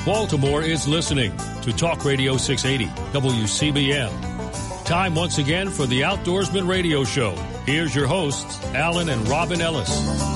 Baltimore is listening to Talk Radio 680 WCBM. Time once again for the Outdoorsman Radio Show. Here's your hosts, Alan and Robin Ellis.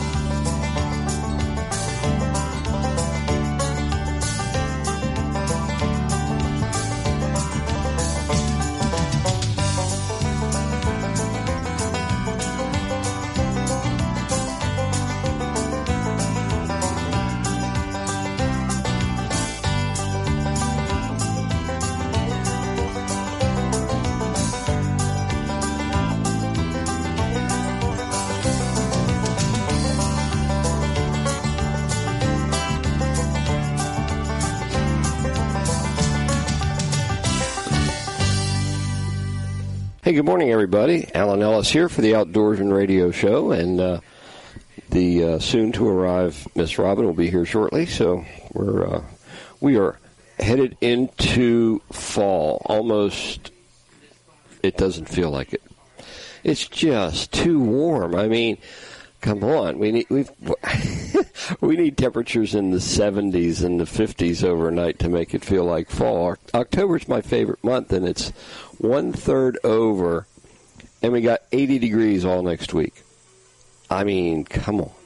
Hey, good morning, everybody. Alan Ellis here for the Outdoorsman Radio Show, and the soon-to-arrive Miss Robin will be here shortly. So we are headed into fall. Almost, it doesn't feel like it. It's just too warm. I mean, come on. We need temperatures in the 70s and the 50s overnight to make it feel like fall. October's my favorite month, and it's 1/3 over, and we got 80 degrees all next week. I mean, come on.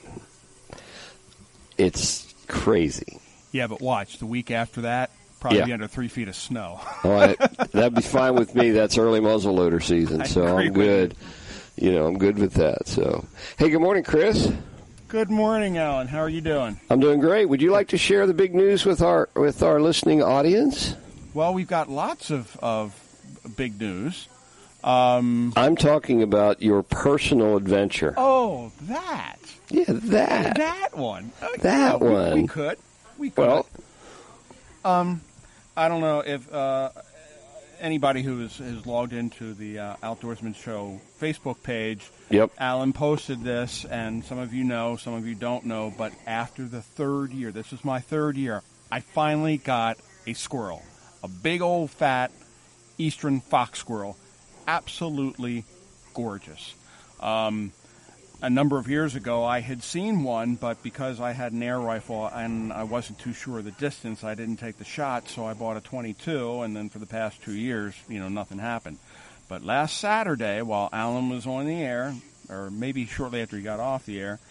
It's crazy. Yeah, but watch. The week after that, probably be under 3 feet of snow. That'd be fine with me. That's early muzzleloader season, so I'm good. I'm good with that. So, hey, good morning, Chris. Good morning, Alan. How are you doing? I'm doing great. Would you like to share the big news with our listening audience? Well, we've got lots of big news. I'm talking about your personal adventure. Oh, that. Yeah, that. That one. That one. We could. Well, I don't know if anybody who has logged into the Outdoorsman Show Facebook page. Yep. Alan posted this, and some of you know, some of you don't know, but after the third year, this is my third year, I finally got a squirrel. A big old fat eastern fox squirrel. Absolutely gorgeous. A number of years ago, I had seen one, but because I had an air rifle and I wasn't too sure of the distance, I didn't take the shot, so I bought a .22, and then for the past 2 years, nothing happened. But last Saturday, while Alan was on the air, or maybe shortly after he got off the air,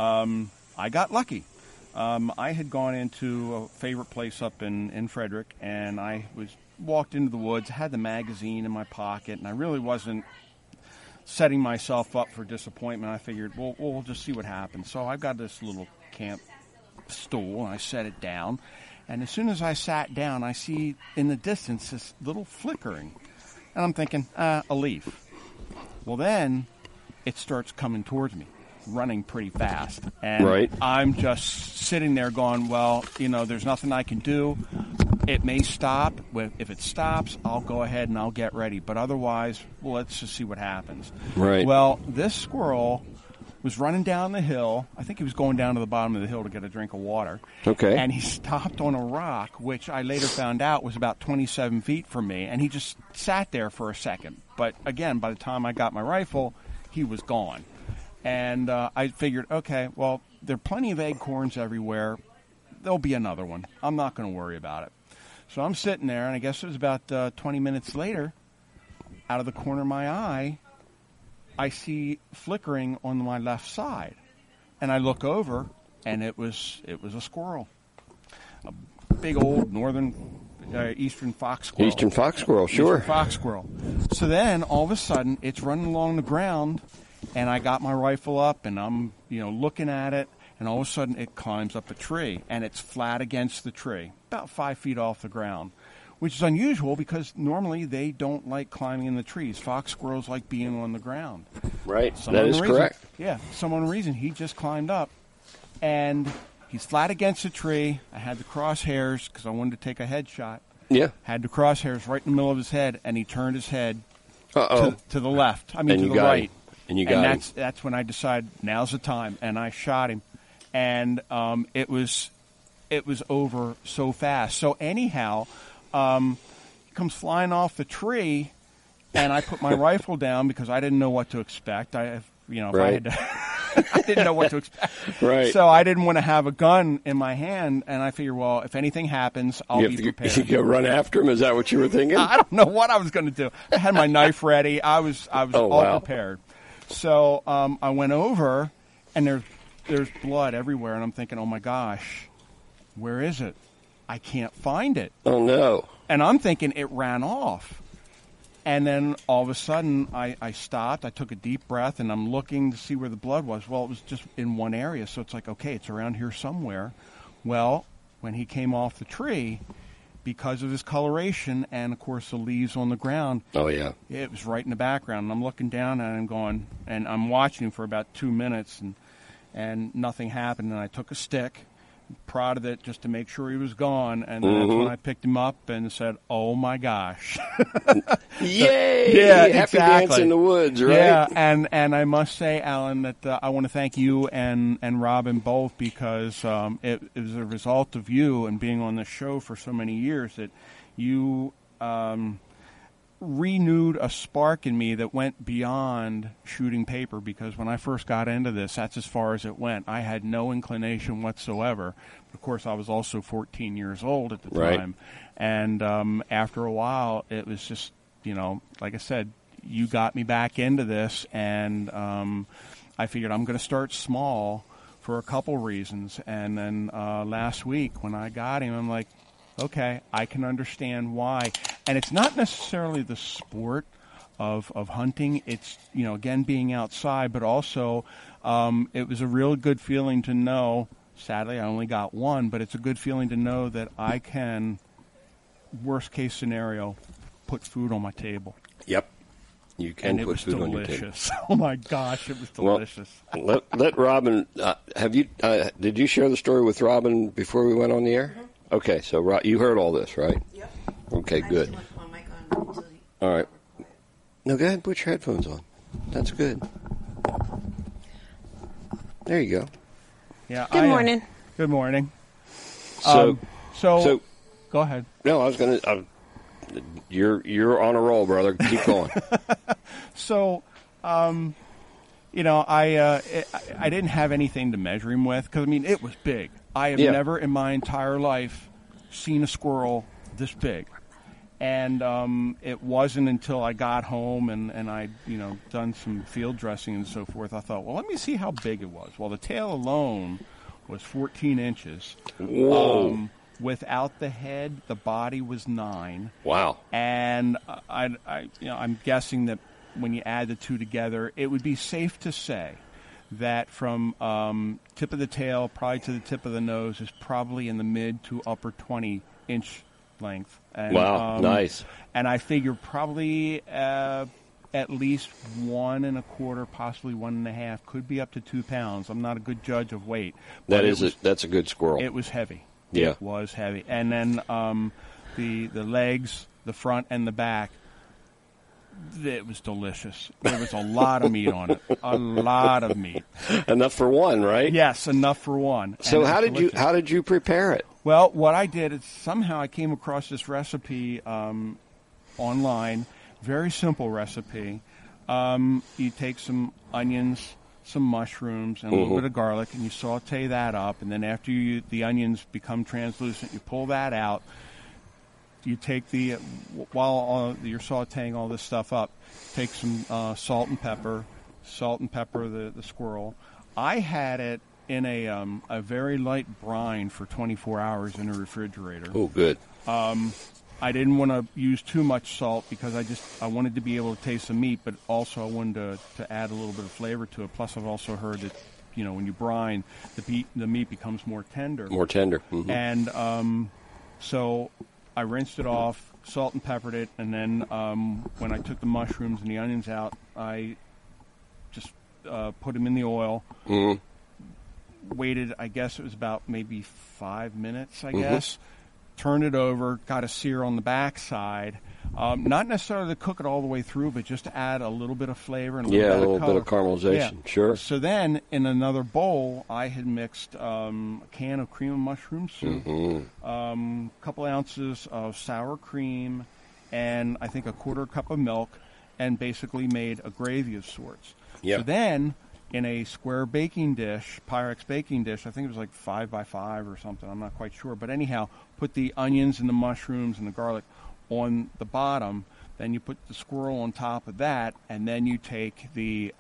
I got lucky. I had gone into a favorite place up in Frederick, and I walked into the woods, had the magazine in my pocket, and I really wasn't setting myself up for disappointment. I figured, we'll just see what happens. So I've got this little camp stool, and I set it down. And as soon as I sat down, I see in the distance this little flickering. And I'm thinking, a leaf. Well, then it starts coming towards me, running pretty fast. And right. I'm just sitting there going, well, there's nothing I can do. It may stop. If it stops, I'll go ahead and I'll get ready. But otherwise, let's just see what happens. Right. Well, this squirrel was running down the hill. I think he was going down to the bottom of the hill to get a drink of water. Okay. And he stopped on a rock, which I later found out was about 27 feet from me. And he just sat there for a second. But again, by the time I got my rifle, he was gone. And I figured, okay, well, there are plenty of acorns everywhere. There'll be another one. I'm not going to worry about it. So I'm sitting there, and I guess it was about 20 minutes later, out of the corner of my eye, I see flickering on my left side. And I look over, and it was a squirrel. A big old eastern fox squirrel. Eastern fox squirrel, sure. Eastern fox squirrel. So then, all of a sudden, it's running along the ground, and I got my rifle up, and I'm, looking at it. And all of a sudden, it climbs up a tree, and it's flat against the tree, about 5 feet off the ground, which is unusual because normally they don't like climbing in the trees. Fox squirrels like being on the ground. Right, that is correct. Yeah, some unknown reason, he just climbed up, and he's flat against the tree. I had the crosshairs because I wanted to take a headshot. Yeah. Had the crosshairs right in the middle of his head, and he turned his head to the left. I mean, and to the right. And you got him. That's when I decided now's the time, and I shot him. And it was over so fast. So anyhow, he comes flying off the tree, and I put my rifle down because I didn't know what to expect. If I had to I didn't know what to expect. Right. So I didn't want to have a gun in my hand, and I figured, well, if anything happens, I'll be prepared. You go run after him? Is that what you were thinking? I don't know what I was going to do. I had my knife ready. I was all prepared. So I went over, and there's blood everywhere, and I'm thinking, oh my gosh, where is it? I can't find it. Oh no! And I'm thinking it ran off. And then all of a sudden, I stopped. I took a deep breath, and I'm looking to see where the blood was. Well, it was just in one area, so it's like, okay, it's around here somewhere. Well, when he came off the tree, because of his coloration and, of course, the leaves on the ground, oh yeah, it was right in the background. And I'm looking down, and I'm going, and I'm watching him for about 2 minutes, and nothing happened. And I took a stick, prodded it just to make sure he was gone, and that's when I picked him up and said, "Oh my gosh!" Yay! Yeah, happy exactly. dance in the woods, right? Yeah, and I must say, Alan, that I want to thank you and Robin both, because it was a result of you and being on the show for so many years that you renewed a spark in me that went beyond shooting paper, because when I first got into this, that's as far as it went. I had no inclination whatsoever. Of course, I was also 14 years old at the time. And after a while, it was just, like I said, you got me back into this, and I figured I'm going to start small for a couple reasons. And then last week when I got him, I'm like, okay, I can understand why. And it's not necessarily the sport of hunting. It's, again, being outside, but also it was a real good feeling to know. Sadly, I only got one, but it's a good feeling to know that I can, worst case scenario, put food on my table. Yep. You can put food on your table. And it was delicious. Oh my gosh, it was delicious. Well, let Robin. Did you share the story with Robin before we went on the air? Mm-hmm. Okay, so you heard all this, right? Yep. Okay, good. All right. No, go ahead and put your headphones on. That's good. There you go. Yeah. Good morning. Good morning. So go ahead. No, I was going to. You're on a roll, brother. Keep going. So, I didn't have anything to measure him with, because it was big. I have never in my entire life seen a squirrel this big. And it wasn't until I got home and I'd, done some field dressing and so forth, I thought, well, let me see how big it was. Well, the tail alone was 14 inches. Whoa. Without the head, the body was 9. Wow. And I'm guessing that when you add the two together, it would be safe to say that from tip of the tail probably to the tip of the nose is probably in the mid to upper 20-inch length. And, wow, nice. And I figure probably at least 1 1/4, possibly 1 1/2, could be up to 2 pounds. I'm not a good judge of weight. That's a good squirrel. It was heavy. Yeah. It was heavy. And then the legs, the front and the back, it was delicious. There was a lot of meat on it. A lot of meat. Enough for one, right? Yes, enough for one. So how did you prepare it? Well, what I did is somehow I came across this recipe online. Very simple recipe. You take some onions, some mushrooms, and a little bit of garlic, and you saute that up. And then after the onions become translucent, you pull that out. You take while you're sauteing all this stuff up, take some salt and pepper the squirrel. I had it in a very light brine for 24 hours in a refrigerator. Oh, good. I didn't want to use too much salt because I wanted to be able to taste the meat, but also I wanted to add a little bit of flavor to it. Plus, I've also heard that when you brine, the meat becomes more tender. More tender. Mm-hmm. And so I rinsed it off, salt and peppered it, and then when I took the mushrooms and the onions out, I just put them in the oil. Mm-hmm. Waited, I guess it was about maybe 5 minutes, I guess. Turned it over, got a sear on the back side. Not necessarily to cook it all the way through, but just to add a little bit of flavor and a little bit of caramelization. Yeah. Sure. So then, in another bowl, I had mixed a can of cream of mushroom soup, a couple ounces of sour cream, and I think a 1/4 cup of milk, and basically made a gravy of sorts. Yeah. So then in a square baking dish, Pyrex baking dish. I think it was like 5 by 5 or something. I'm not quite sure. But anyhow, put the onions and the mushrooms and the garlic on the bottom. Then you put the squirrel on top of that, and then you take the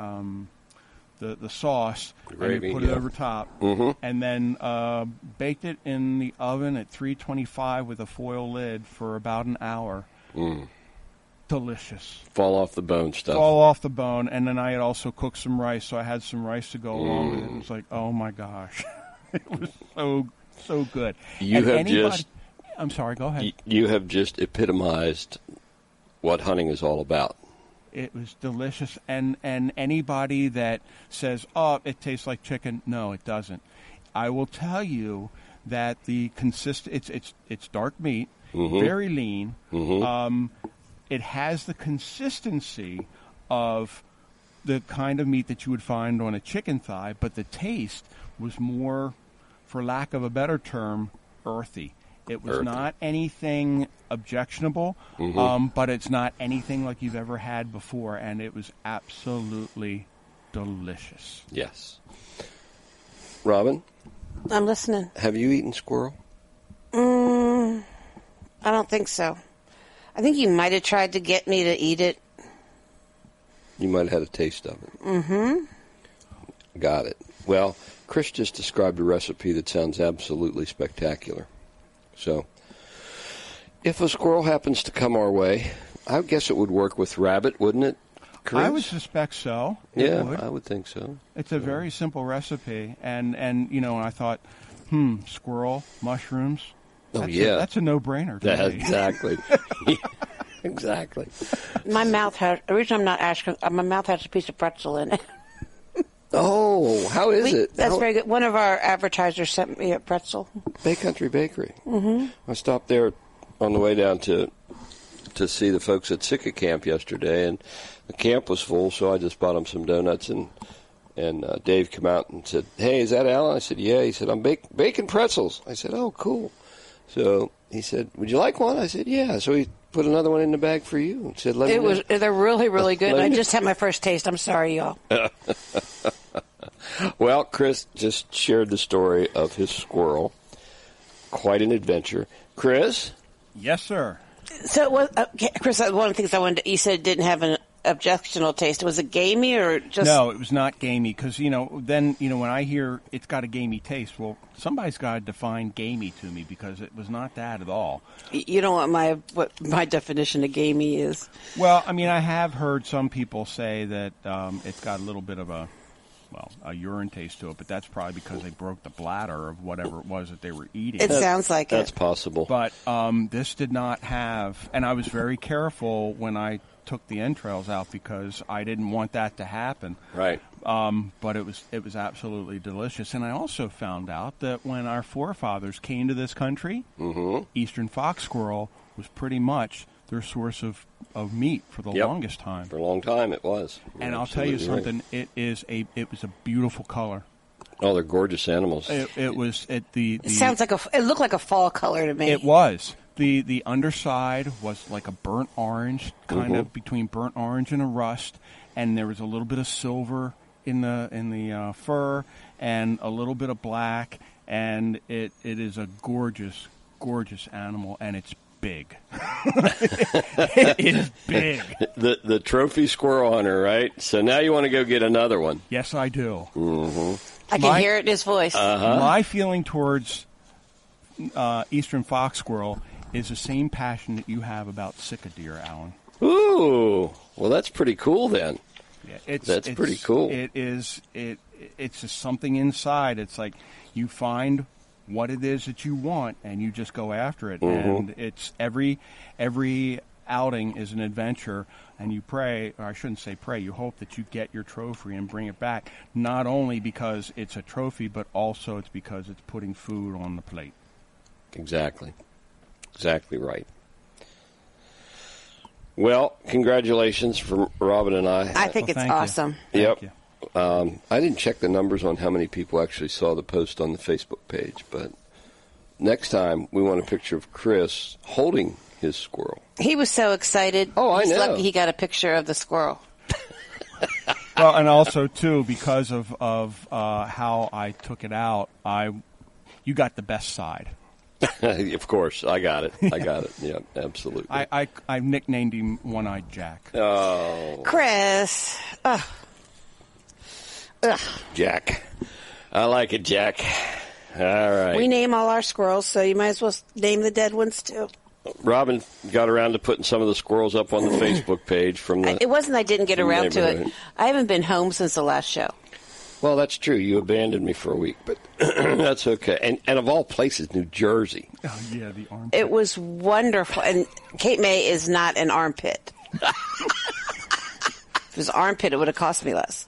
sauce Gravy, and you put it over top, and then baked it in the oven at 325 with a foil lid for about an hour. Delicious. Fall off the bone stuff. Fall off the bone, and then I had also cooked some rice, so I had some rice to go along with it. It was like, oh my gosh, it was so good. I'm sorry. Go ahead. You have just epitomized what hunting is all about. It was delicious, and anybody that says, "Oh, it tastes like chicken," no, it doesn't. I will tell you that it's dark meat, very lean. It has the consistency of the kind of meat that you would find on a chicken thigh, but the taste was more, for lack of a better term, earthy. It was not anything objectionable, but it's not anything like you've ever had before, and it was absolutely delicious. Yes. Robin? I'm listening. Have you eaten squirrel? I don't think so. I think you might have tried to get me to eat it. You might have had a taste of it. Got it. Well, Chris just described a recipe that sounds absolutely spectacular. So, if a squirrel happens to come our way, I guess it would work with rabbit, wouldn't it, Chris? I would suspect so. I would think so. It's a very simple recipe, and I thought, squirrel, mushrooms. That's a no-brainer to me. Exactly. Exactly. My mouth has a piece of pretzel in it. Oh, how is it? That's very good. One of our advertisers sent me a pretzel. Bay Country Bakery. I stopped there on the way down to see the folks at Sitka Camp yesterday, and the camp was full, so I just bought them some donuts, and Dave came out and said, "Hey, is that Alan?" I said, "Yeah." He said, "I'm baking pretzels." I said, "Oh, cool." So he said, "Would you like one?" I said, "Yeah." So he put another one in the bag for you and said, They're really, really good. I just had my first taste. I'm sorry, y'all. Well, Chris just shared the story of his squirrel. Quite an adventure. Chris? Yes, sir. So, Chris, one of the things I wanted to, you said it didn't have an objectionable taste. Was it gamey or just... No, it was not gamey because, then when I hear it's got a gamey taste, well, somebody's got to define gamey to me because it was not that at all. You know what my definition of gamey is? Well, I have heard some people say that it's got a little bit of a urine taste to it, but that's probably because they broke the bladder of whatever it was that they were eating. It sounds like that's possible. But this did not have, and I was very careful when I took the entrails out because I didn't want that to happen. Right. But it was absolutely delicious. And I also found out that when our forefathers came to this country, eastern fox squirrel was pretty much their source of meat for the longest time. For a long time it was. And I'll tell you something, right. it was a beautiful color. Oh, they're gorgeous animals. It looked like a fall color to me. It was. The underside was like a burnt orange, kind of between burnt orange and a rust, and there was a little bit of silver in the fur and a little bit of black, and it is a gorgeous, gorgeous animal, and it's big. It is big. The trophy squirrel hunter, right? So now you want to go get another one. Yes, I do. I can hear it in his voice. My feeling towards eastern fox squirrel is the same passion that you have about Sitka deer, Alan. Ooh, well, that's pretty cool then. Yeah, that's pretty cool. It is. It's just something inside. It's like you find what it is that you want, and you just go after it. And it's every outing is an adventure, and you pray, or I shouldn't say pray, you hope that you get your trophy and bring it back, not only because it's a trophy, but also it's because it's putting food on the plate. Exactly right. Well, congratulations from Robin and I. I think it's awesome. Yep. I didn't check the numbers on how many people actually saw the post on the Facebook page, but next time we want a picture of Chris holding his squirrel. He was so excited. Oh, I know. He's lucky he got a picture of the squirrel. Well, and also too because of how I took it out, you got the best side. Of course, I got it. Yeah, absolutely. I nicknamed him One-Eyed Jack. Oh, Chris. Ugh. Jack. I like it, Jack. All right. We name all our squirrels, so you might as well name the dead ones too. Robin got around to putting some of the squirrels up on the Facebook page from the. It wasn't I didn't get around to it. neighborhood. I haven't been home since the last show. Well, that's true. You abandoned me for a week, but that's okay. And of all places, New Jersey. Oh, yeah, the armpit. It was wonderful. And Cape May is not an armpit. If it was armpit, it would have cost me less.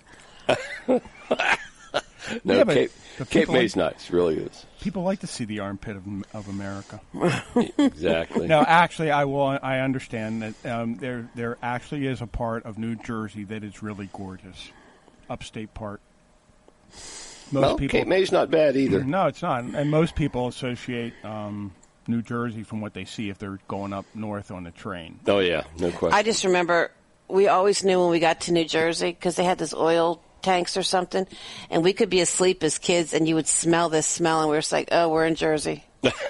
No, Yeah, but Cape May's nice. Really is. People like to see the armpit of America. Exactly. No, actually, I understand that there actually is a part of New Jersey that is really gorgeous. Upstate part. Cape May's not bad either. No, it's not. And most people associate New Jersey from what they see if they're going up north on the train. Oh, yeah. No question. I just remember we always knew when we got to New Jersey because they had this oil tanks or something, and we could be asleep as kids, and you would smell this smell, and we were just like, oh, we're in Jersey.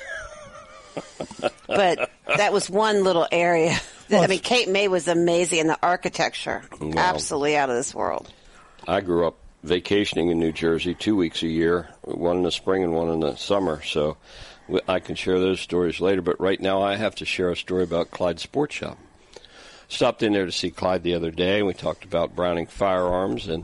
But that was one little area. I mean, Cape May was amazing, and the architecture, absolutely out of this world. I grew up vacationing in New Jersey 2 weeks a year, one in the spring and one in the summer, so I can share those stories later. But right now I have to share a story about Clyde Sports Shop. Stopped in there to see Clyde the other day, and we talked about Browning firearms, and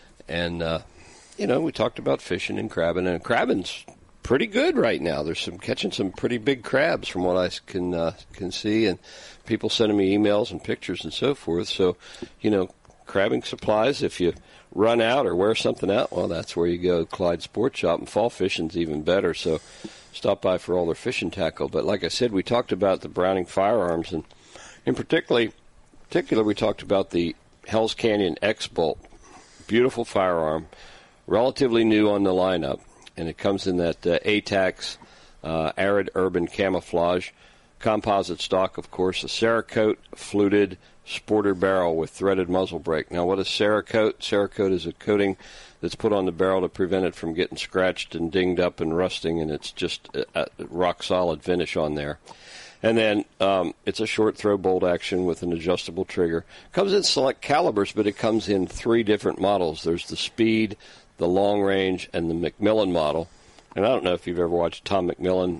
we talked about fishing and crabbing, and crabbing's pretty good right now. There's catching some pretty big crabs from what I can see, and people sending me emails and pictures and so forth. So, crabbing supplies, if you run out or wear something out, well, that's where you go. Clyde Sports Shop, and fall fishing's even better. So stop by for all their fishing tackle. But like I said, we talked about the Browning firearms, and in particular, we talked about the Hell's Canyon X-Bolt. Beautiful firearm, relatively new on the lineup, and it comes in that ATAX Arid Urban Camouflage composite stock, of course, a Cerakote fluted sporter barrel with threaded muzzle brake. Now, what is Cerakote? Cerakote is a coating that's put on the barrel to prevent it from getting scratched and dinged up and rusting, and it's just a rock-solid finish on there. And then it's a short throw bolt action with an adjustable trigger. Comes in select calibers, but it comes in 3 different models. There's the Speed, the Long Range, and the McMillan model. And I don't know if you've ever watched Tom McMillan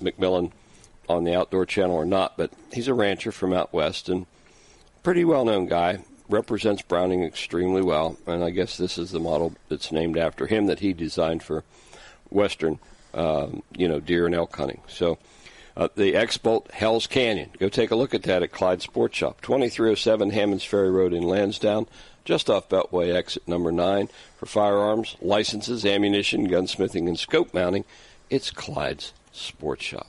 on the Outdoor Channel or not, but he's a rancher from out west and pretty well-known guy. Represents Browning extremely well, and I guess this is the model that's named after him that he designed for western, deer and elk hunting. So the X-Bolt Hell's Canyon. Go take a look at that at Clyde Sports Shop, 2307 Hammonds Ferry Road in Lansdowne, just off Beltway exit number 9. For firearms, licenses, ammunition, gunsmithing, and scope mounting, it's Clyde's Sports Shop.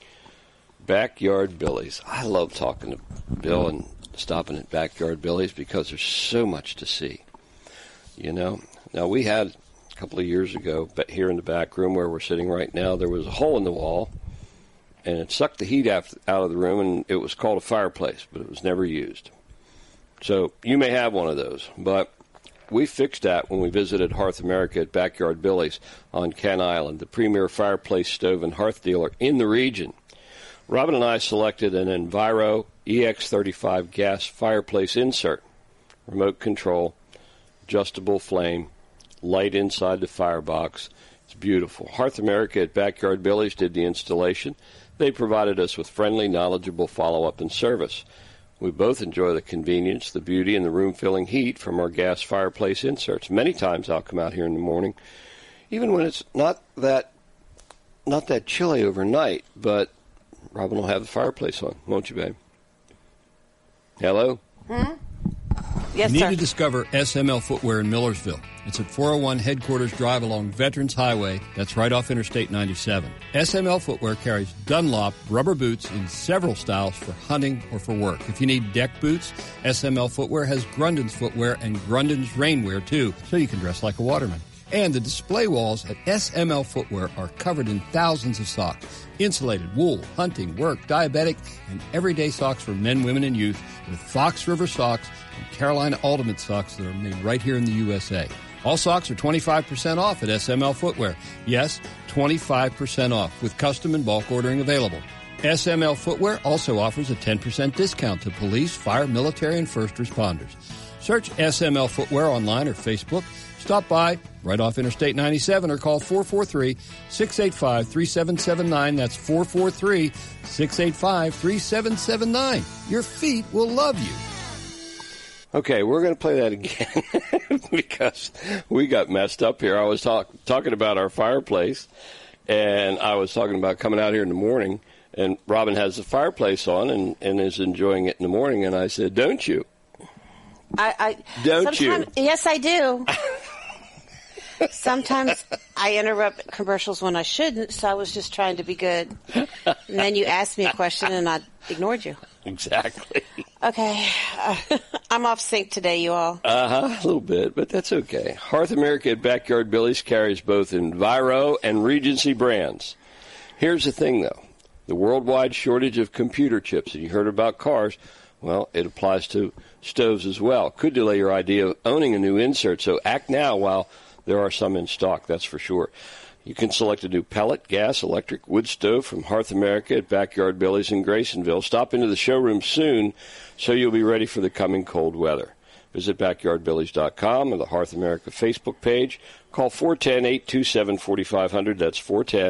Backyard Billy's. I love talking to Bill and stopping at Backyard Billy's because there's so much to see. Now we had a couple of years ago, but here in the back room where we're sitting right now, there was a hole in the wall, and it sucked the heat out of the room, and it was called a fireplace, but it was never used. So you may have one of those, but we fixed that when we visited Hearth America at Backyard Billy's on Kent Island, the premier fireplace, stove, and hearth dealer in the region. Robin and I selected an Enviro EX35 gas fireplace insert, remote control, adjustable flame, light inside the firebox. It's beautiful. Hearth America at Backyard Billy's did the installation. They provided us with friendly, knowledgeable follow-up and service. We both enjoy the convenience, the beauty, and the room-filling heat from our gas fireplace inserts. Many times I'll come out here in the morning, even when it's not that chilly overnight, but Robin will have the fireplace on, won't you, babe? Hello? Yes, you need sir. to discover SML Footwear in Millersville. It's at 401 Headquarters Drive along Veterans Highway. That's right off Interstate 97. SML Footwear carries Dunlop rubber boots in several styles for hunting or for work. If you need deck boots, SML Footwear has Grundon's footwear and Grundon's rainwear, too, so you can dress like a waterman. And the display walls at SML Footwear are covered in thousands of socks. Insulated, wool, hunting, work, diabetic, and everyday socks for men, women, and youth with Fox River socks and Carolina Ultimate socks that are made right here in the USA. All socks are 25% off at SML Footwear. Yes, 25% off with custom and bulk ordering available. SML Footwear also offers a 10% discount to police, fire, military, and first responders. Search SML Footwear online or Facebook. Stop by right off Interstate 97 or call 443-685-3779. That's 443-685-3779. Your feet will love you. Okay, we're going to play that again because we got messed up here. I was talking about our fireplace, and I was talking about coming out here in the morning, and Robin has the fireplace on and is enjoying it in the morning, and I said, don't you? Don't you? Yes, I do. Sometimes I interrupt commercials when I shouldn't, so I was just trying to be good. And then you asked me a question, and I ignored you. Exactly. Okay. I'm off sync today, you all. A little bit, but that's okay. Hearth America at Backyard Billy's carries both Enviro and Regency brands. Here's the thing, though. The worldwide shortage of computer chips, and you heard about cars, well, it applies to stoves as well. Could delay your idea of owning a new insert, so act now while there are some in stock, that's for sure. You can select a new pellet, gas, electric, wood stove from Hearth America at Backyard Billy's in Graysonville. Stop into the showroom soon so you'll be ready for the coming cold weather. Visit backyardbillys.com or the Hearth America Facebook page. Call 410-827-4500. That's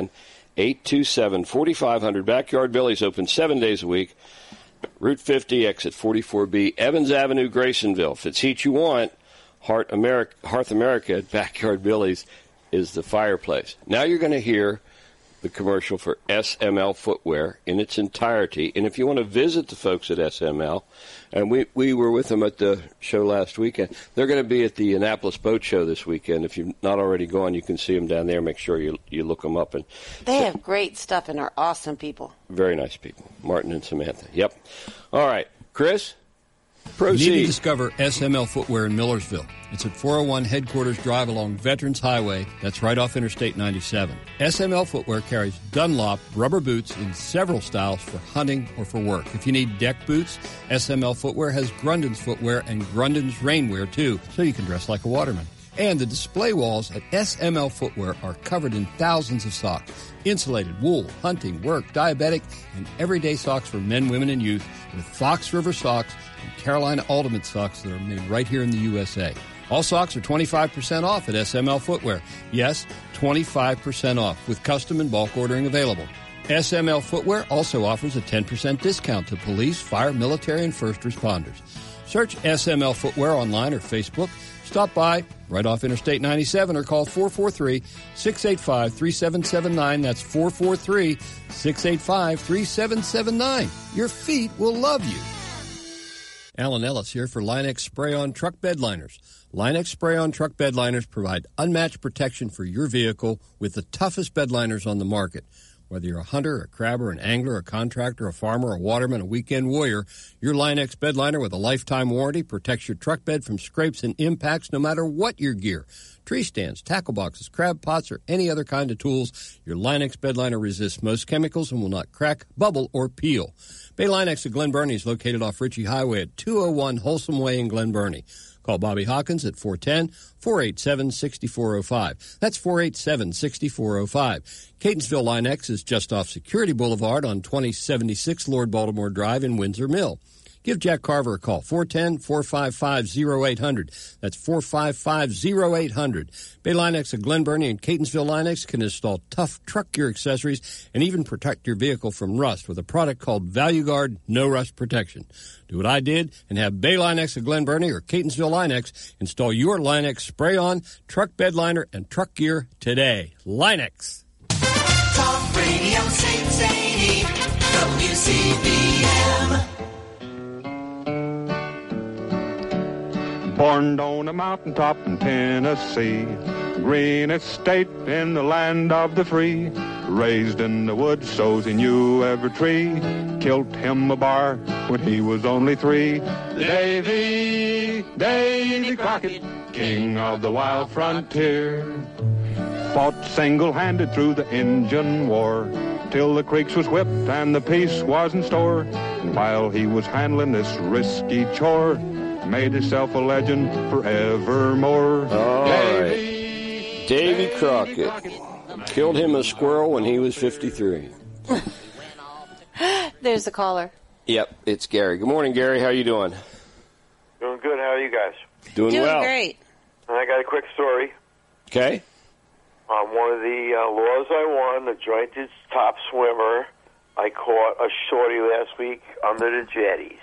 410-827-4500. Backyard Billy's open 7 days a week. Route 50, exit 44B, Evans Avenue, Graysonville. If it's heat you want, Hearth America at Backyard Billy's is the fireplace. Now you're going to hear the commercial for SML Footwear in its entirety. And if you want to visit the folks at SML, and we were with them at the show last weekend, they're going to be at the Annapolis Boat Show this weekend. If you've not already gone, you can see them down there. Make sure you look them up. And they have great stuff and are awesome people. Very nice people. Martin and Samantha. Yep. All right. Chris? Proceed. You need to discover SML Footwear in Millersville. It's at 401 Headquarters Drive along Veterans Highway. That's right off Interstate 97. SML Footwear carries Dunlop rubber boots in several styles for hunting or for work. If you need deck boots, SML Footwear has Grundon's footwear and Grundon's rainwear too, so you can dress like a waterman. And the display walls at SML Footwear are covered in thousands of socks. Insulated, wool, hunting, work, diabetic, and everyday socks for men, women, and youth with Fox River socks and Carolina Ultimate socks that are made right here in the USA. All socks are 25% off at SML Footwear. Yes, 25% off with custom and bulk ordering available. SML Footwear also offers a 10% discount to police, fire, military, and first responders. Search SML Footwear online or Facebook. Stop by right off Interstate 97 or call 443-685-3779. That's 443-685-3779. Your feet will love you. Alan Ellis here for Line-X Spray-On Truck Bed Liners. Line-X Spray-On Truck Bed Liners provide unmatched protection for your vehicle with the toughest bed liners on the market. Whether you're a hunter, a crabber, an angler, a contractor, a farmer, a waterman, a weekend warrior, your Line-X bed liner with a lifetime warranty protects your truck bed from scrapes and impacts no matter what your gear. Tree stands, tackle boxes, crab pots, or any other kind of tools, your Line-X bed liner resists most chemicals and will not crack, bubble, or peel. Bay Line-X of Glen Burnie is located off Ritchie Highway at 201 Wholesome Way in Glen Burnie. Call Bobby Hawkins at 410-487-6405. That's 487-6405. Catonsville Line-X is just off Security Boulevard on 2076 Lord Baltimore Drive in Windsor Mill. Give Jack Carver a call, 410-455-0800. That's 455-0800. Bay Line-X of Glen Burnie and Catonsville Line-X can install tough truck gear accessories and even protect your vehicle from rust with a product called Value Guard No Rust Protection. Do what I did and have Bay Line-X of Glen Burnie or Catonsville Line-X install your Line-X spray-on, truck bed liner, and truck gear today. Line-X. Talk Radio 680 WCBM. Born on a mountaintop in Tennessee, greenest state in the land of the free. Raised in the woods so he knew every tree. Killed him a bar when he was only 3. Davy, Davy Crockett, king of the wild frontier. Fought single-handed through the Injun War, till the creeks was whipped and the peace was in store. And while he was handling this risky chore, made himself a legend forevermore. All right. Davy Crockett. Killed him a squirrel when he was 53. There's the caller. Yep, it's Gary. Good morning, Gary. How you doing? Doing good. How are you guys? Doing well. Great. I got a quick story. Okay. On one of the laws I won, the jointed top swimmer, I caught a shorty last week under the jetties.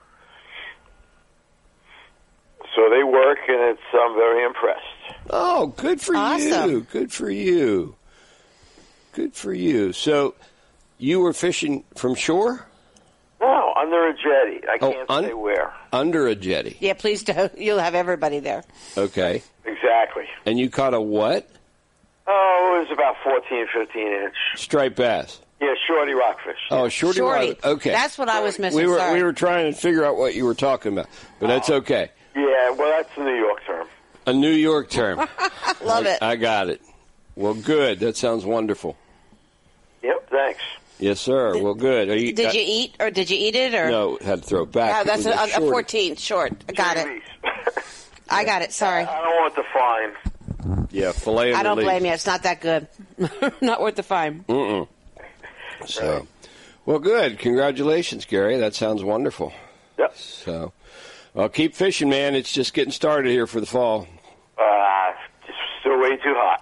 So they work, and I'm very impressed. Oh, good for you. Good for you. Good for you. So you were fishing from shore? No, under a jetty. I can't say where. Under a jetty. Yeah, please don't. You'll have everybody there. Okay. Exactly. And you caught a what? Oh, it was about 14, 15-inch. Striped bass. Yeah, shorty rockfish. Oh, shorty. Okay. That's what I was missing. We Sorry. were trying to figure out what you were talking about, but that's okay. Yeah, well, that's a New York term. A New York term. Love it. I got it. Well, good. That sounds wonderful. Yep, thanks. Yes, sir. Well, good. Did you eat it? Or? No, had to throw it back. Yeah, that's a 14 short. I got it. I got it. Sorry. I don't want the fine. Yeah, fillet. I don't blame you. It's not that good. Not worth the fine. So, well, good. Congratulations, Gary. That sounds wonderful. Yep. So, well, keep fishing, man. It's just getting started here for the fall. It's still way too hot.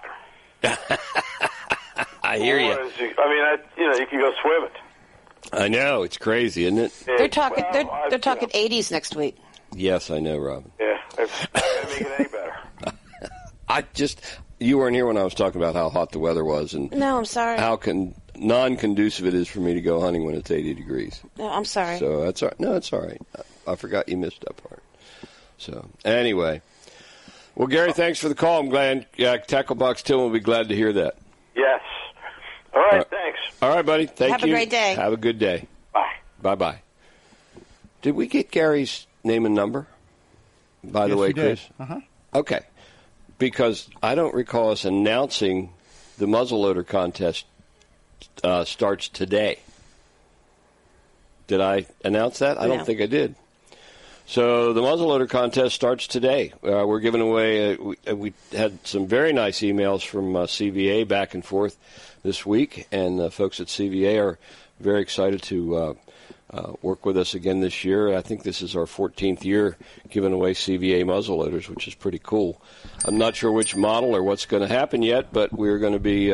I hear you. I mean, you can go swimming. I know, it's crazy, isn't it? They're talking. They're talking 80s next week. Yes, I know, Robin. Yeah, it's not gonna make it any better. You weren't here when I was talking about how hot the weather was, and No, I'm sorry. how non-conducive it is for me to go hunting when it's 80 degrees. No, I'm sorry. So that's all right. No, it's all right. I forgot you missed that part. So anyway, well, Gary, thanks for the call. I'm glad Tackle Box Tim will be glad to hear that. Yes. All right, thanks. All right, buddy. Thank you. Have a great day. Have a good day. Bye. Bye-bye. Did we get Gary's name and number, by the way, Chris? Uh-huh. Okay. Because I don't recall us announcing the muzzleloader contest starts today. Did I announce that? I don't think I did. So the muzzleloader contest starts today. We're giving away, we had some very nice emails from CVA back and forth this week, and folks at CVA are very excited to work with us again this year. I think this is our 14th year giving away CVA muzzleloaders, which is pretty cool. I'm not sure which model or what's going to happen yet, but we're going to be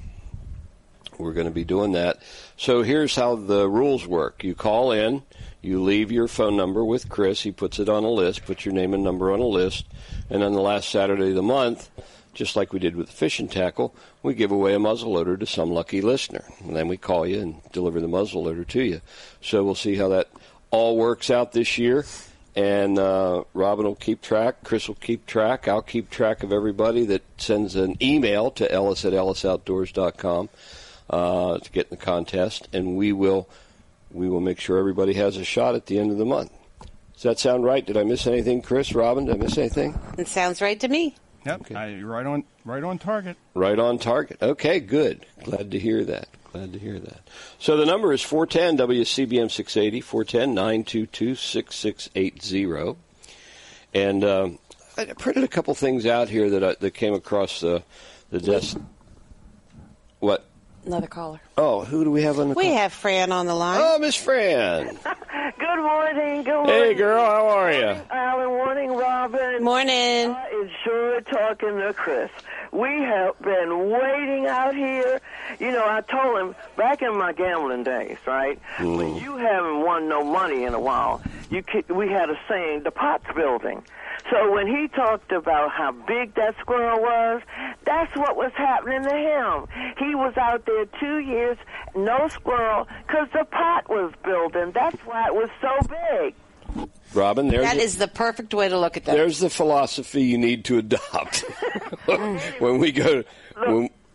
doing that. So here's how the rules work. You call in. You leave your phone number with Chris. He puts it on a list, puts your name and number on a list. And on the last Saturday of the month, just like we did with the fishing tackle, we give away a muzzleloader to some lucky listener. And then we call you and deliver the muzzleloader to you. So we'll see how that all works out this year. And Robin will keep track. Chris will keep track. I'll keep track of everybody that sends an email to ellis@ellisoutdoors.com to get in the contest. And we will make sure everybody has a shot at the end of the month. Does that sound right? Did I miss anything, Chris? Robin, did I miss anything? It sounds right to me. Yep, Okay. you're right on target. Right on target. Okay, good. Glad to hear that. So the number is 410 WCBM 680, 410-922-6680. And I printed a couple things out here that came across the desk. What? Another caller. Oh, who do we have on the We call? have Fran on the line. Oh, Miss Fran. Good morning. Good morning. Hey, girl, how are you? Alan, morning, Robin. Morning. It's sure talking to Chris. We have been waiting out here. You know, I told him back in my gambling days, right? When you haven't won no money in a while, we had a saying, the pot's building. So when he talked about how big that squirrel was, that's what was happening to him. He was out there 2 years, no squirrel, because the pot was building. That's why it was so big. Robin, That is the perfect way to look at that. there's the philosophy you need to adopt. when we go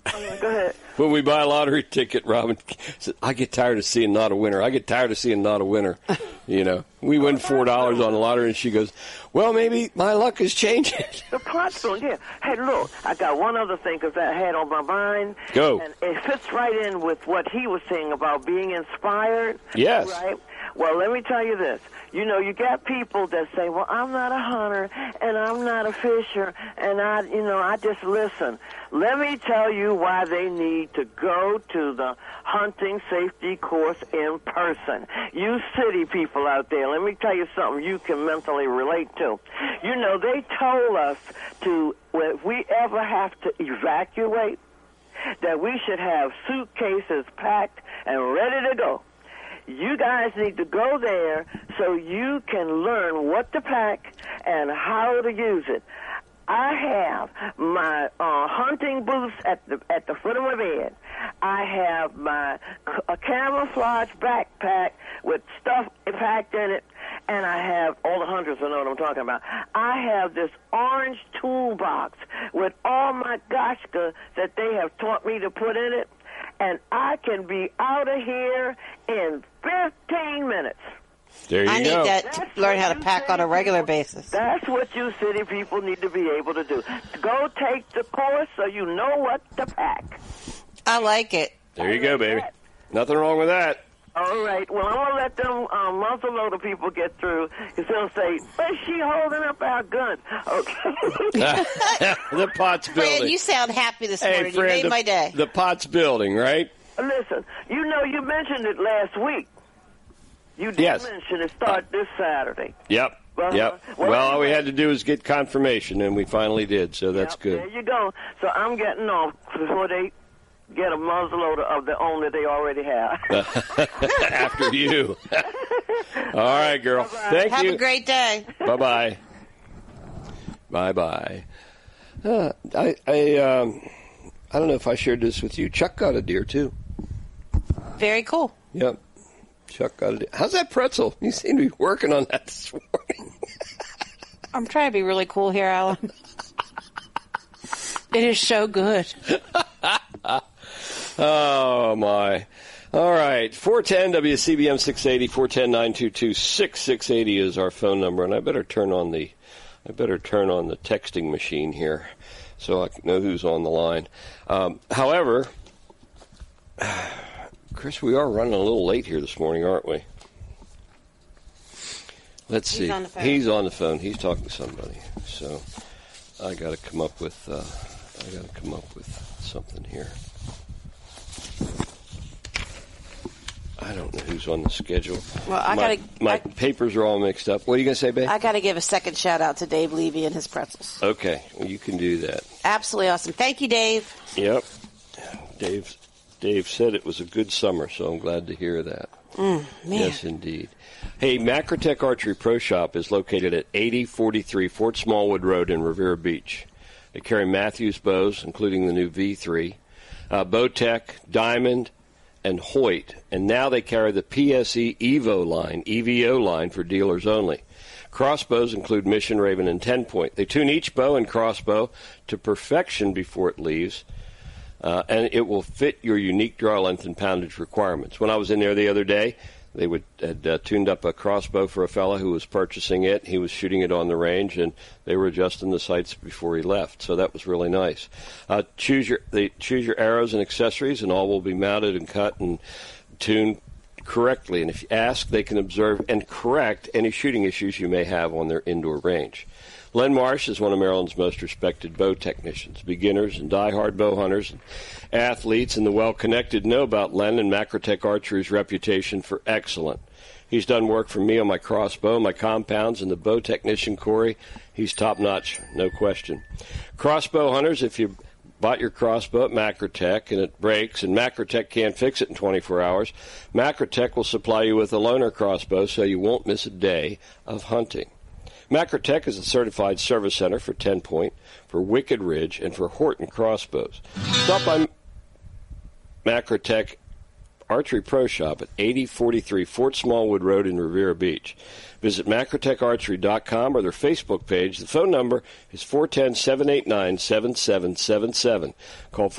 Go ahead. When we buy a lottery ticket, Robin said, I get tired of seeing not a winner. I get tired of seeing not a winner. You know, we win $4 on the lottery, and she goes, well, maybe my luck is changing. The potstone, yeah. Hey, look, I got one other thing because I had on my mind. Go. And it fits right in with what he was saying about being inspired. Yes. Right? Well, let me tell you this. You know, you got people that say, well, I'm not a hunter and I'm not a fisher and I just listen. Let me tell you why they need to go to the hunting safety course in person. You city people out there, let me tell you something you can mentally relate to. You know, they told us if we ever have to evacuate, that we should have suitcases packed and ready to go. You guys need to go there so you can learn what to pack and how to use it. I have my hunting boots at the foot of my bed. I have my camouflage backpack with stuff packed in it, and I have, all the hunters will know what I'm talking about. I have this orange toolbox with all my gotcha that they have taught me to put in it, and I can be out of here in 15 minutes. There you I go. need to learn how to pack on a regular basis. That's what you city people need to be able to do. Go take the course so you know what to pack. I like it. There you go, baby. Nothing wrong with that. All right. Well, I'm going to let them muzzleloader people get through because they'll say, but she holding up our gun. Okay. The pot's building. Fran, you sound happy this morning. You made my day. The pot's building, right? Listen, you know, you mentioned it last week. You did mention it start this Saturday. Yep. Yep. Well, all we had to do was get confirmation, and we finally did, so that's good. There you go. So I'm getting off before they get a muzzleloader of their own that they already have. After you. All right, girl. Bye-bye. Thank you. Have a great day. Bye-bye. Bye-bye. I don't know if I shared this with you. Chuck got a deer, too. Very cool. Yep. Chuck got a deer. How's that pretzel? You seem to be working on that this morning. I'm trying to be really cool here, Alan. It is so good. Oh, my. All right. 410 WCBM 680, 410-922-6680 is our phone number, and I better turn on the texting machine here so I can know who's on the line. However, Chris, we are running a little late here this morning, aren't we? Let's see. He's on the phone. He's talking to somebody. So I got to come up with something here. I don't know who's on the schedule. Well, my papers are all mixed up. What are you going to say, babe? I got to give a second shout out to Dave Levy and his pretzels. Okay, well, you can do that. Absolutely awesome. Thank you, Dave. Yep. Dave said it was a good summer, so I'm glad to hear that. Man. Yes, indeed. Hey, Macrotech Archery Pro Shop is located at 8043 Fort Smallwood Road in Rivera Beach. They carry Matthews bows, including the new V3, Bowtech, Diamond, and Hoyt. And now they carry the PSE EVO line for dealers only. Crossbows include Mission Raven and 10-point. They tune each bow and crossbow to perfection before it leaves, and it will fit your unique draw length and poundage requirements. When I was in there the other day, they had tuned up a crossbow for a fella who was purchasing it. He was shooting it on the range, and they were adjusting the sights before he left. So that was really nice. Choose your arrows and accessories, and all will be mounted and cut and tuned correctly. And if you ask, they can observe and correct any shooting issues you may have on their indoor range. Len Marsh is one of Maryland's most respected bow technicians. Beginners and die-hard bow hunters and athletes and the well-connected know about Len and Macrotech Archery's reputation for excellent. He's done work for me on my crossbow, my compounds, and the bow technician, Corey. He's top-notch, no question. Crossbow hunters, if you bought your crossbow at Macrotech and it breaks and Macrotech can't fix it in 24 hours, Macrotech will supply you with a loaner crossbow so you won't miss a day of hunting. Macrotech is a certified service center for 10-point, for Wicked Ridge, and for Horton crossbows. Stop by Macrotech Archery Pro Shop at 8043 Fort Smallwood Road in Riviera Beach. Visit MacroTechArchery.com or their Facebook page. The phone number is 410-789-7777. Call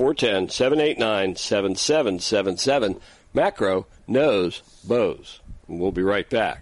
410-789-7777. Macro knows bows. And we'll be right back.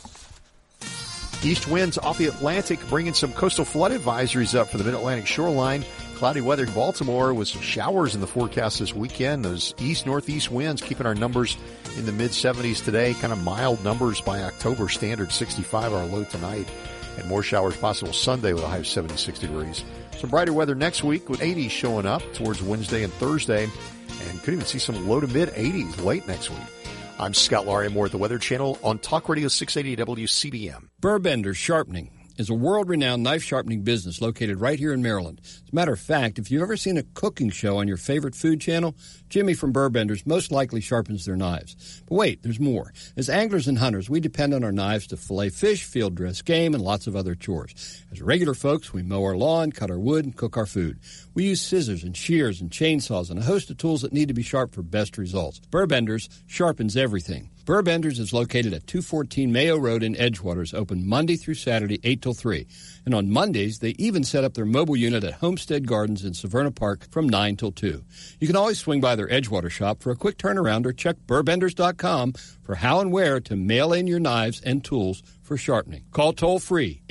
East winds off the Atlantic bringing some coastal flood advisories up for the mid-Atlantic shoreline. Cloudy weather in Baltimore with some showers in the forecast this weekend. Those east-northeast winds keeping our numbers in the mid-70s today. Kind of mild numbers by October standard, 65 our low tonight. And more showers possible Sunday with a high of 76 degrees. Some brighter weather next week with 80s showing up towards Wednesday and Thursday. And could even see some low to mid-80s late next week. I'm Scott Laurie, more at the Weather Channel on Talk Radio 680 WCBM. Burbender Sharpening is a world-renowned knife sharpening business located right here in Maryland. As a matter of fact, if you've ever seen a cooking show on your favorite food channel, Jimmy from Burbenders most likely sharpens their knives. But wait, there's more. As anglers and hunters, we depend on our knives to fillet fish, field dress game, and lots of other chores. As regular folks, we mow our lawn, cut our wood, and cook our food. We use scissors and shears and chainsaws and a host of tools that need to be sharp for best results. Burbenders sharpens everything. Burbenders is located at 214 Mayo Road in Edgewater, open Monday through Saturday, 8 till 3. And on Mondays, they even set up their mobile unit at Homestead Gardens in Severna Park from 9 till 2. You can always swing by their Edgewater shop for a quick turnaround or check burbenders.com for how and where to mail in your knives and tools for sharpening. Call toll-free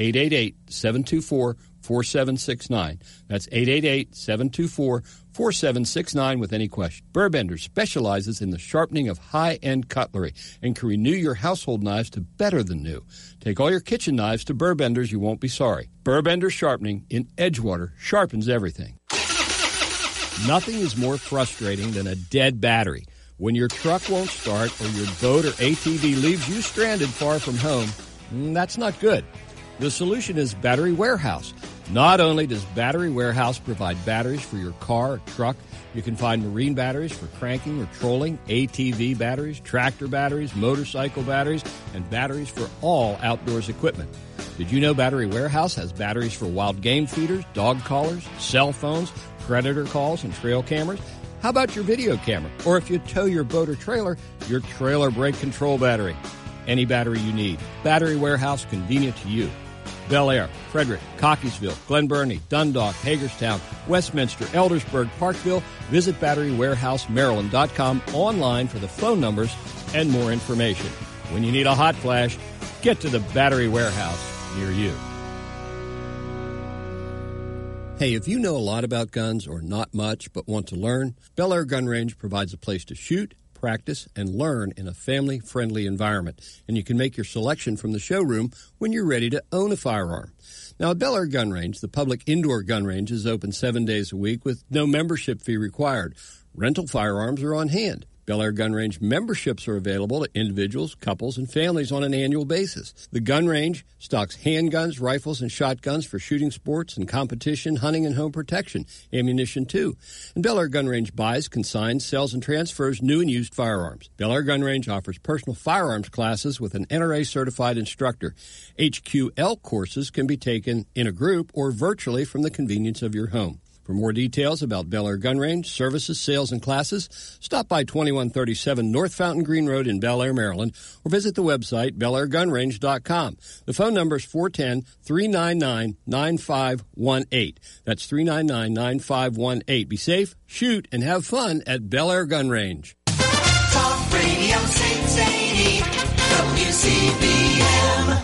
888-724-4769. That's 888-724-4769 with any question. Burbenders specializes in the sharpening of high-end cutlery and can renew your household knives to better than new. Take all your kitchen knives to Burbenders. You won't be sorry. Burbender Sharpening in Edgewater sharpens everything. Nothing is more frustrating than a dead battery. When your truck won't start or your boat or ATV leaves you stranded far from home, that's not good. The solution is Battery Warehouse. Not only does Battery Warehouse provide batteries for your car or truck, you can find marine batteries for cranking or trolling, ATV batteries, tractor batteries, motorcycle batteries, and batteries for all outdoors equipment. Did you know Battery Warehouse has batteries for wild game feeders, dog collars, cell phones, predator calls, and trail cameras? How about your video camera? Or if you tow your boat or trailer, your trailer brake control battery. Any battery you need. Battery Warehouse, convenient to you. Bel Air, Frederick, Cockeysville, Glen Burnie, Dundalk, Hagerstown, Westminster, Eldersburg, Parkville. Visit BatteryWarehouseMaryland.com online for the phone numbers and more information. When you need a hot flash, get to the Battery Warehouse near you. Hey, if you know a lot about guns or not much but want to learn, Bel Air Gun Range provides a place to shoot, practice, and learn in a family-friendly environment. And you can make your selection from the showroom when you're ready to own a firearm. Now, at Bel Air Gun Range, the public indoor gun range is open 7 days a week with no membership fee required. Rental firearms are on hand. Bel Air Gun Range memberships are available to individuals, couples, and families on an annual basis. The gun range stocks handguns, rifles, and shotguns for shooting sports and competition, hunting, and home protection, ammunition too. And Bel Air Gun Range buys, consigns, sells, and transfers new and used firearms. Bel Air Gun Range offers personal firearms classes with an NRA-certified instructor. HQL courses can be taken in a group or virtually from the convenience of your home. For more details about Bel Air Gun Range, services, sales, and classes, stop by 2137 North Fountain Green Road in Bel Air, Maryland, or visit the website BelAirGunRange.com. The phone number is 410-399-9518. That's 399-9518. Be safe, shoot, and have fun at Bel Air Gun Range. Talk Radio 680 WCBM.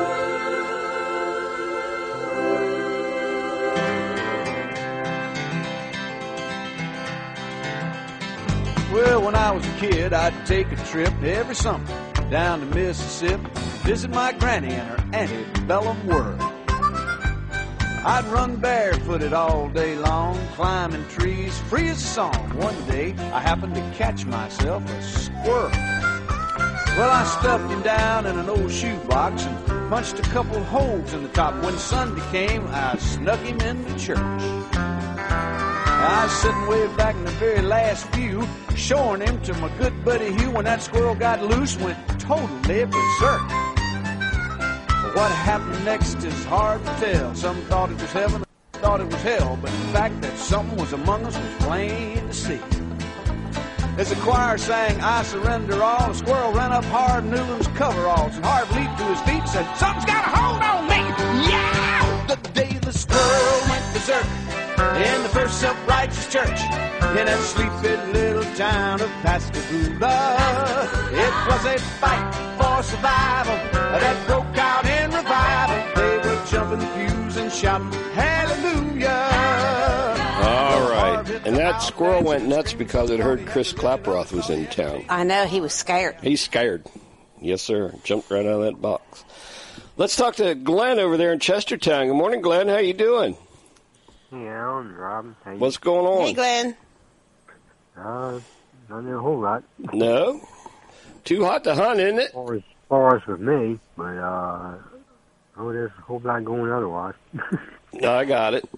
Well, when I was a kid, I'd take a trip every summer down to Mississippi, visit my granny and her antebellum world. I'd run barefooted all day long, climbing trees, free as a song. One day, I happened to catch myself a squirrel. Well, I stuffed him down in an old shoebox and punched a couple holes in the top. When Sunday came, I snuck him into church. I was sitting way back in the very last pew, showing him to my good buddy Hugh. When that squirrel got loose, went totally berserk. But what happened next is hard to tell. Some thought it was heaven, thought it was hell. But the fact that something was among us was plain to see. As the choir sang, I surrender all, the squirrel ran up Harv Newland's coveralls, and Harv leaped to his feet and said, something's got a hold on me! Yeah! The day the squirrel went berserk in the first self-righteous church in that sleepy little town of Pascagoula. It was a fight for survival that broke out in revival. They were jumping the pews and shouting, hallelujah! All right. And that squirrel went nuts because it heard Chris Klaproth was in town. I know, he was scared. He's scared. Yes, sir. Jumped right out of that box. Let's talk to Glenn over there in Chestertown. Good morning, Glenn. How you doing? Yeah, Alan, Rob. What's going on? Hey, Glenn. Not a whole lot. No? Too hot to hunt, isn't it? As far as with me, but there's a whole lot going otherwise. No, I got it.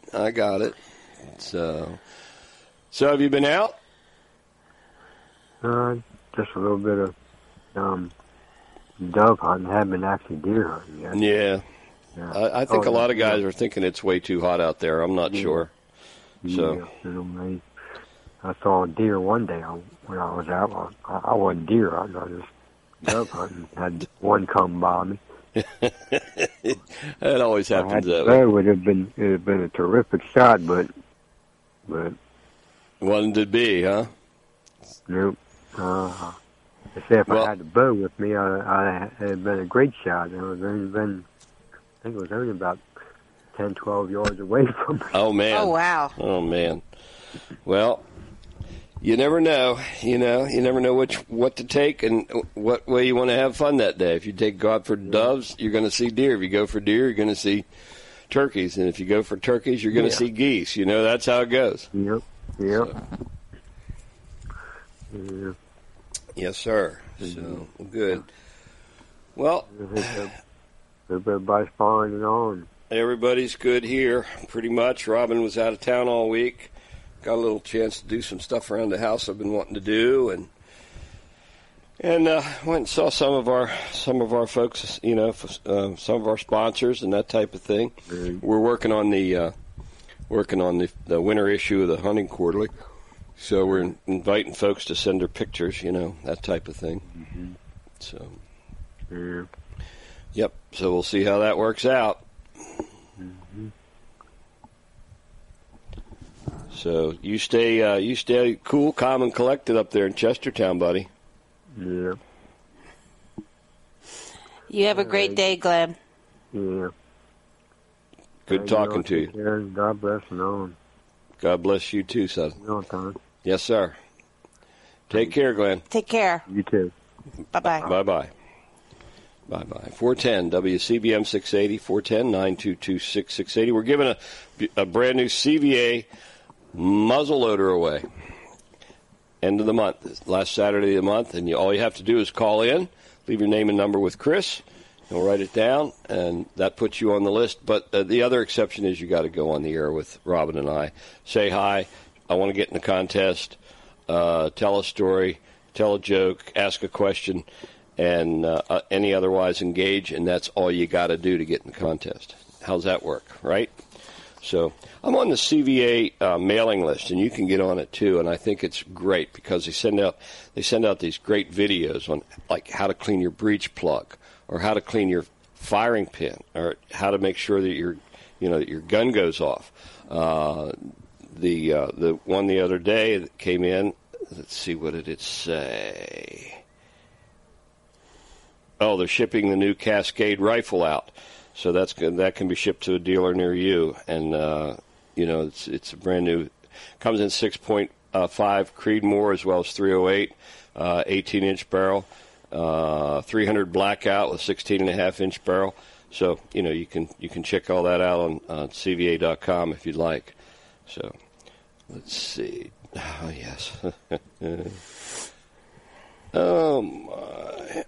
So have you been out? Just a little bit of dove hunting. Haven't been actually deer hunting yet. Yeah. I think a lot of guys are thinking it's way too hot out there. I'm not sure. So. Yeah, I saw a deer one day when I was out. I wasn't deer hunting. I was dove hunting. Had one come by me. That always happens that way. way. It would have been a terrific shot, but wasn't to be, huh? Nope. If I had the bow with me, I had been a great shot. It was only I think it was only about 10, 12 yards away from me. Oh, man. Oh, wow. Oh, man. Well, you never know. You never know what to take and what way you want to have fun that day. If you go out for doves, you're going to see deer. If you go for deer, you're going to see turkeys. And if you go for turkeys, you're going to see geese. That's how it goes. Yep. So. Yeah. Yes, sir. So, good. Well, everybody's fine and on. Everybody's good here, pretty much. Robin was out of town all week. Got a little chance to do some stuff around the house I've been wanting to do, and went and saw some of our folks, some of our sponsors and that type of thing. Mm-hmm. We're working on the winter issue of the Hunting Quarterly, so we're inviting folks to send their pictures, that type of thing. Mm-hmm. So, yeah. Yep. So we'll see how that works out. Mm-hmm. So you stay cool, calm, and collected up there in Chestertown, buddy. Yeah. You have a great day, Glenn. Yeah. Good talking to you. God bless and on. God bless you too, son. No time. Yes, sir. Take care, Glenn. Take care. You too. Bye-bye. Bye-bye. Bye-bye. 410 WCBM 680, 410-922-6680. We're giving a brand new CVA muzzle loader away. End of the month, last Saturday of the month, and all you have to do is call in, leave your name and number with Chris, he'll write it down, and that puts you on the list. But the other exception is you got to go on the air with Robin and I. Say hi, I want to get in the contest, tell a story, tell a joke, ask a question, and any otherwise engage, and that's all you got to do to get in the contest. How's that work, right? So I'm on the CVA mailing list, and you can get on it too. And I think it's great because they send out these great videos on like how to clean your breech plug, or how to clean your firing pin, or how to make sure that your gun goes off. The one the other day that came in. Let's see, what did it say? Oh, they're shipping the new Cascade rifle out. So that's good. That can be shipped to a dealer near you, and it's a brand new. Comes in 6.5 Creedmoor as well as 308, 18-inch barrel, 300 blackout with 16.5-inch barrel. So you can check all that out on CVA.com if you'd like. So let's see. Oh yes. Oh my.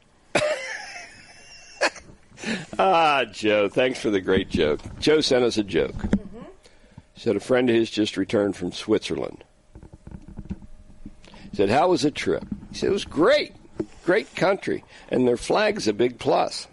Joe, thanks for the great joke. Joe sent us a joke. Mm-hmm. He said a friend of his just returned from Switzerland. He said, how was the trip? He said, it was great. Great country. And their flag's a big plus.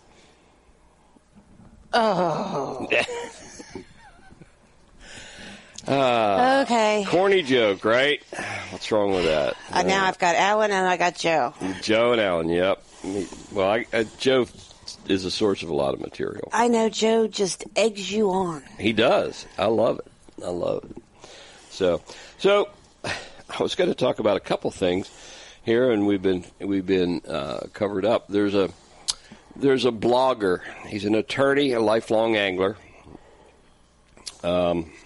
Oh. Okay. Corny joke, right? What's wrong with that? Now I've got Alan and I got Joe. Joe and Alan, yep. Well, Joe is a source of a lot of material. I know Joe just eggs you on. He does. I love it. So I was going to talk about a couple things here, and we've been covered up. There's a blogger. He's an attorney, a lifelong angler. And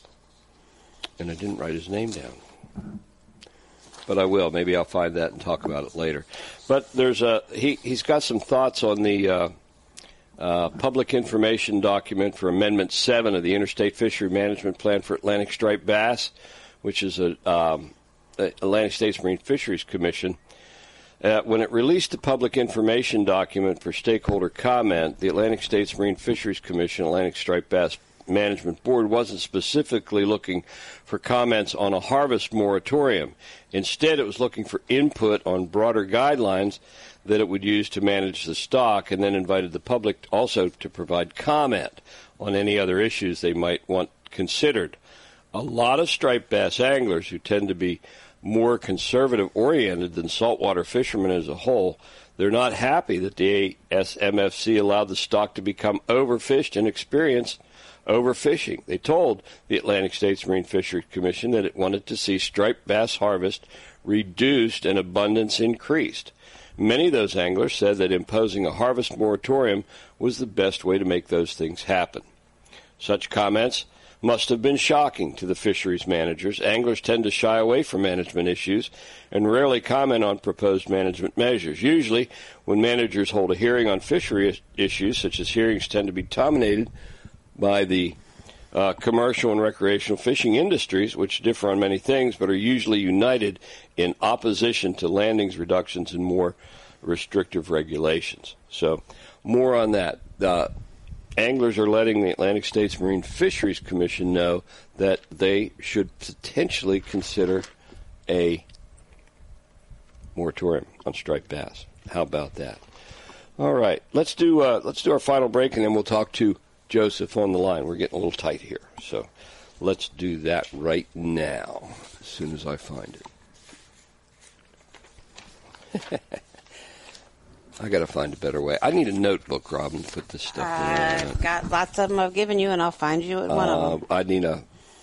I didn't write his name down, but I will. Maybe I'll find that and talk about it later. But there's he's got some thoughts on the public information document for Amendment 7 of the Interstate Fishery Management Plan for Atlantic Striped Bass, which is a Atlantic States Marine Fisheries Commission. When it released the public information document for stakeholder comment, the Atlantic States Marine Fisheries Commission, Atlantic Striped Bass Management Board, wasn't specifically looking for comments on a harvest moratorium. Instead, it was looking for input on broader guidelines that it would use to manage the stock, and then invited the public also to provide comment on any other issues they might want considered. A lot of striped bass anglers, who tend to be more conservative-oriented than saltwater fishermen as a whole, they're not happy that the ASMFC allowed the stock to become overfished and experienced overfishing. They told the Atlantic States Marine Fisheries Commission that it wanted to see striped bass harvest reduced and abundance increased. Many of those anglers said that imposing a harvest moratorium was the best way to make those things happen. Such comments must have been shocking to the fisheries managers. Anglers tend to shy away from management issues and rarely comment on proposed management measures. Usually, when managers hold a hearing on fishery issues, such as hearings tend to be dominated by the commercial and recreational fishing industries, which differ on many things, but are usually united in opposition to landings reductions and more restrictive regulations. So, more on that. Anglers are letting the Atlantic States Marine Fisheries Commission know that they should potentially consider a moratorium on striped bass. How about that? All right, let's do our final break, and then we'll talk to Joseph on the line. We're getting a little tight here, so let's do that right now, as soon as I find it. I got to find a better way. I need a notebook, Robin, to put this stuff in. I've got lots of them I've given you, and I'll find you at one of them. I need a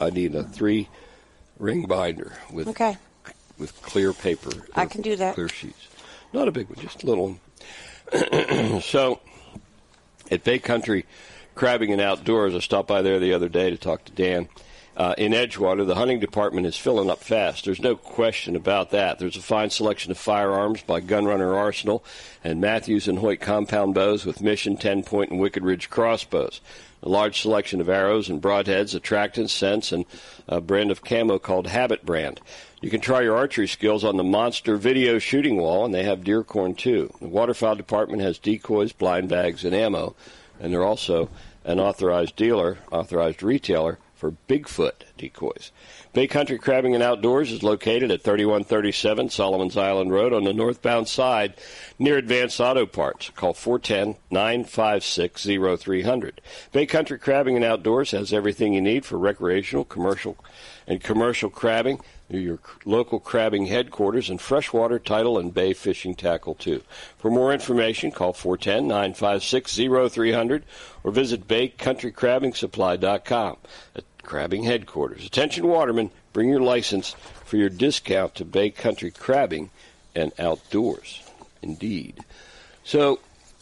3-ring binder with clear paper. I can do that. Clear sheets. Not a big one, just a little one. So, at Bay Country Crabbing and Outdoors, I stopped by there the other day to talk to Dan. In Edgewater, the hunting department is filling up fast. There's no question about that. There's a fine selection of firearms by Gunrunner Arsenal and Matthews and Hoyt compound bows with Mission, 10-point, and Wicked Ridge crossbows. A large selection of arrows and broadheads, attractants, scents, and a brand of camo called Habit Brand. You can try your archery skills on the Monster Video Shooting Wall, and they have deer corn, too. The waterfowl department has decoys, blind bags, and ammo, and they're also an authorized retailer for Bigfoot decoys. Bay Country Crabbing and Outdoors is located at 3137 Solomons Island Road on the northbound side near Advanced Auto Parts. Call 410-956-0300. Bay Country Crabbing and Outdoors has everything you need for recreational, commercial crabbing. They're your local crabbing headquarters and freshwater, tidal, and bay fishing tackle, too. For more information, call 410-956-0300 or visit BayCountryCrabbingSupply.com. Crabbing headquarters. Attention watermen, bring your license for your discount to Bay Country Crabbing and Outdoors. Indeed. So,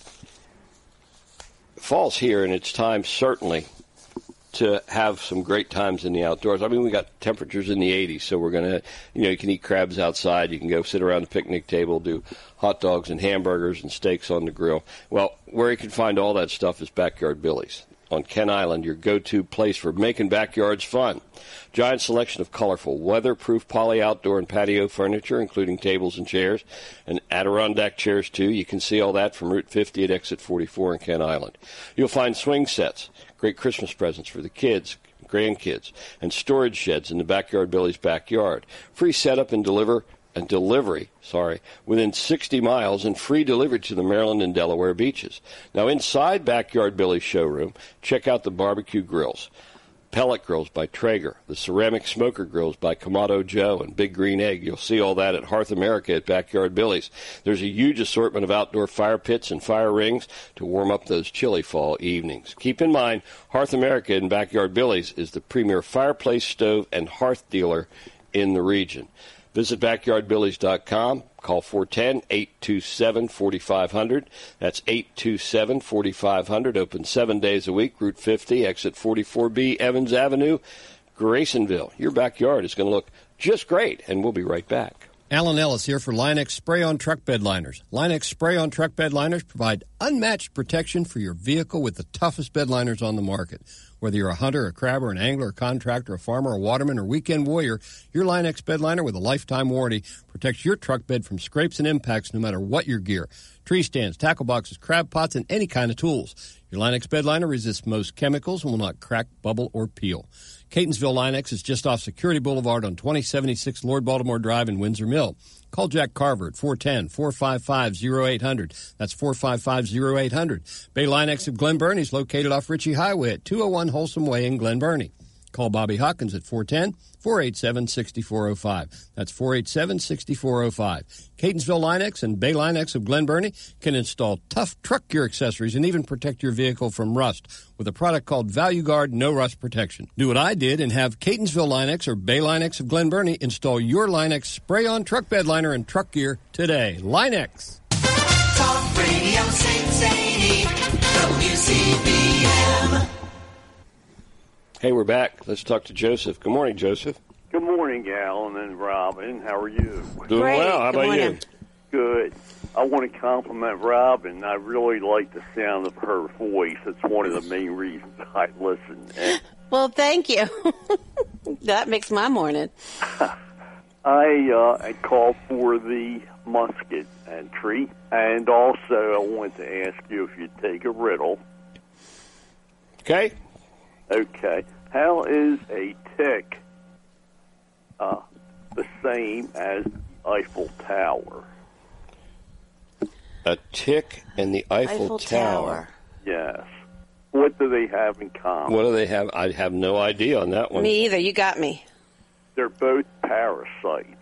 fall's here, and it's time, certainly, to have some great times in the outdoors. I mean, we got temperatures in the 80s, so we're going to, you can eat crabs outside. You can go sit around the picnic table, do hot dogs and hamburgers and steaks on the grill. Well, where you can find all that stuff is Backyard Billy's on Ken Island, your go-to place for making backyards fun. Giant selection of colorful, weatherproof poly outdoor and patio furniture, including tables and chairs, and Adirondack chairs, too. You can see all that from Route 50 at Exit 44 in Ken Island. You'll find swing sets, great Christmas presents for the kids, grandkids, and storage sheds in the Backyard Billy's backyard. Free setup and delivery within 60 miles and free delivery to the Maryland and Delaware beaches. Now, inside Backyard Billy's showroom, check out the barbecue grills. pellet grills by Traeger, the ceramic smoker grills by Kamado Joe, and Big Green Egg. You'll see all that at Hearth America at Backyard Billy's. There's a huge assortment of outdoor fire pits and fire rings to warm up those chilly fall evenings. Keep in mind, Hearth America and Backyard Billy's is the premier fireplace, stove, and hearth dealer in the region. Visit BackyardBillies.com. Call 410-827-4500. That's 827-4500. Open 7 days a week. Route 50, exit 44B, Evans Avenue, Graysonville. Your backyard is going to look just great, and we'll be right back. Alan Ellis here for Line-X Spray-On Truck Bed Liners. Line-X Spray-On Truck Bed Liners provide unmatched protection for your vehicle with the toughest bed liners on the market. Whether you're a hunter, a crabber, an angler, a contractor, a farmer, a waterman, or weekend warrior, your Line-X bed liner with a lifetime warranty protects your truck bed from scrapes and impacts no matter what your gear. Tree stands, tackle boxes, crab pots, and any kind of tools. Your Line-X bed liner resists most chemicals and will not crack, bubble, or peel. Catonsville Line-X is just off Security Boulevard on 2076 Lord Baltimore Drive in Windsor Mill. Call Jack Carver at 410-455-0800. That's 455-0800. Bay Line-X of Glen Burnie is located off Ritchie Highway at 201 Wholesome Way in Glen Burnie. Call Bobby Hawkins at 410-487-6405. That's 487-6405. Catonsville Line-X and Bay Line-X of Glen Burnie can install tough truck gear accessories and even protect your vehicle from rust with a product called Value Guard No Rust Protection. Do what I did and have Catonsville Line-X or Bay Line-X of Glen Burnie install your Line-X spray-on truck bed liner and truck gear today. Line-X. Talk Radio 680 WCBM. Hey, we're back. Let's talk to Joseph. Good morning, Joseph. Good morning, Alan and Robin. How are you? Doing well. How about you? Good. I want to compliment Robin. I really like the sound of her voice. It's one of the main reasons I listen. Well, thank you. That makes my morning. I called for the musket entry, and also I want to ask you if you'd take a riddle. Okay. Okay. How is a tick the same as Eiffel Tower? A tick and the Eiffel Tower. Yes. What do they have in common? What do they have? I have no idea on that one. Me either. You got me. They're both parasites.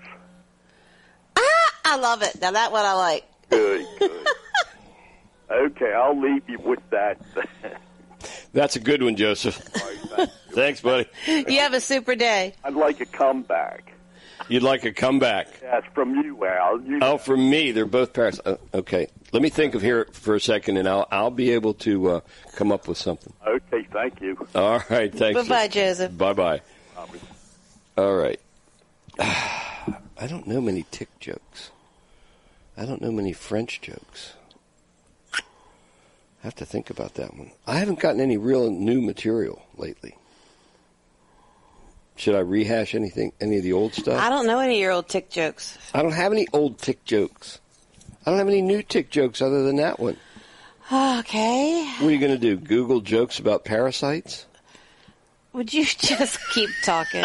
I love it. Now that one I like. Good, good. Okay, I'll leave you with that then. That's a good one, Joseph. Thanks, buddy. You have a super day. I'd like a comeback. You'd like a comeback? Yes, from you, Al. From me. They're both parasites. Okay. Let me think of here for a second, and I'll be able to come up with something. Okay, thank you. All right, thanks. Bye-bye, Joseph. Bye-bye. All right. I don't know many tick jokes. I don't know many French jokes. I have to think about that one. I haven't gotten any real new material lately. Should I rehash any of the old stuff? I don't know any of your old tick jokes. I don't have any old tick jokes. I don't have any new tick jokes other than that one. Okay. What are you going to do, Google jokes about parasites? Would you just keep talking?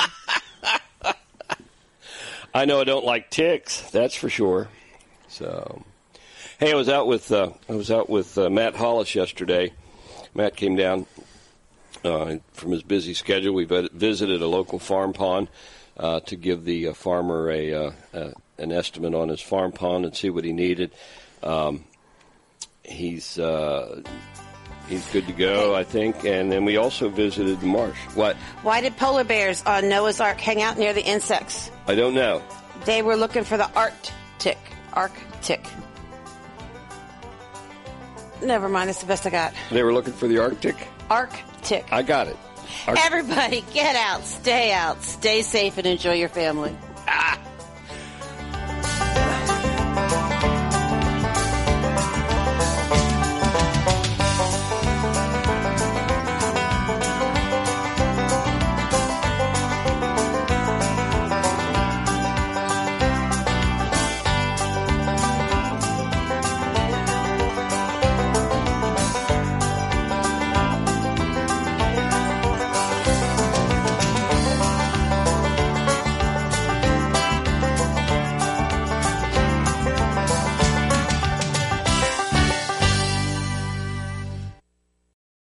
I know I don't like ticks, that's for sure. So, hey, I was out with Matt Hollis yesterday. Matt came down from his busy schedule. We visited a local farm pond to give the farmer an estimate on his farm pond and see what he needed. He's good to go, I think. And then we also visited the marsh. What? Why did polar bears on Noah's Ark hang out near the insects? I don't know. They were looking for the Arctic. Arctic. Never mind, that's the best I got. They were looking for the Arctic? Arctic. I got it. Everybody, get out, stay safe, and enjoy your family.